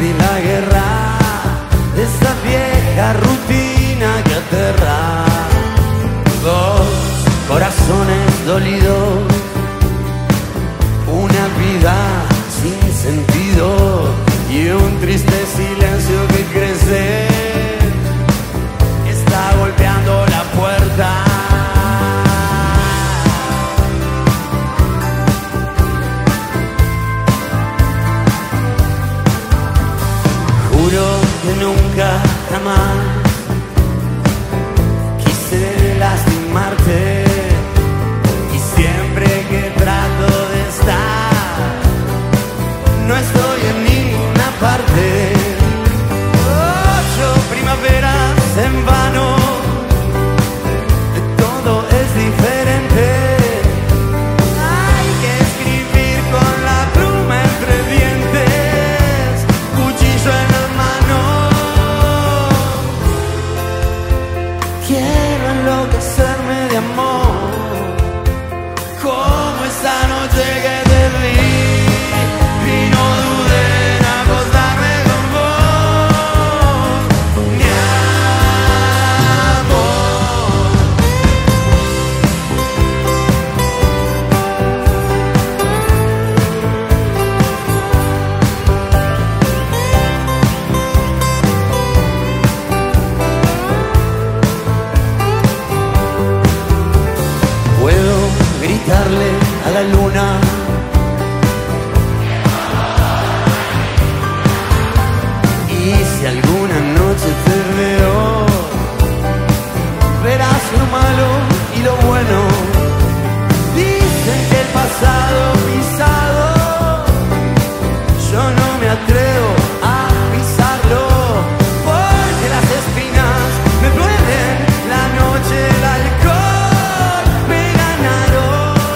y la guerra de esa vieja rutina que aterra. Dos corazones dolidos, una vida sin sentido y un triste silencio que crece, está golpeando la puerta. Juro que nunca jamás quise lastimarte, y siempre que trato de estar no estoy en ninguna parte. 8 primaveras en vano, todo es diferente. Hay que escribir con la pluma entre dientes, cuchillo en la mano. Quiero enloquecerme de amor, como esta noche que te vi. Gritarle a la luna, y si alguna noche te veo, verás lo malo y lo bueno. Dicen que el pasado pisado, yo no me atrevo a pisarlo, porque las espinas me duelen, la noche, el alcohol me ganaron.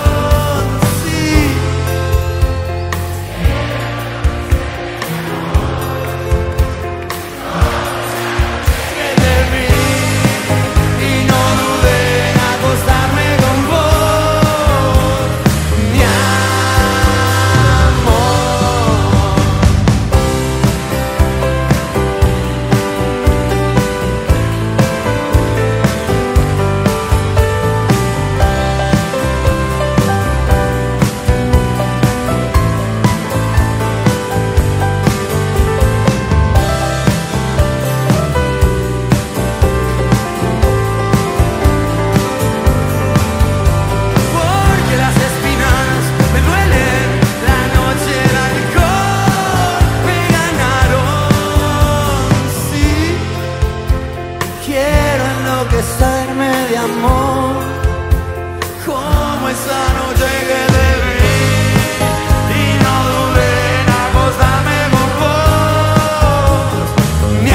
Enloquecerme de amor, como esa noche que te vi, y no dudé en acostarme con vos, mi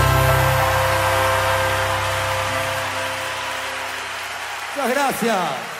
Muchas gracias.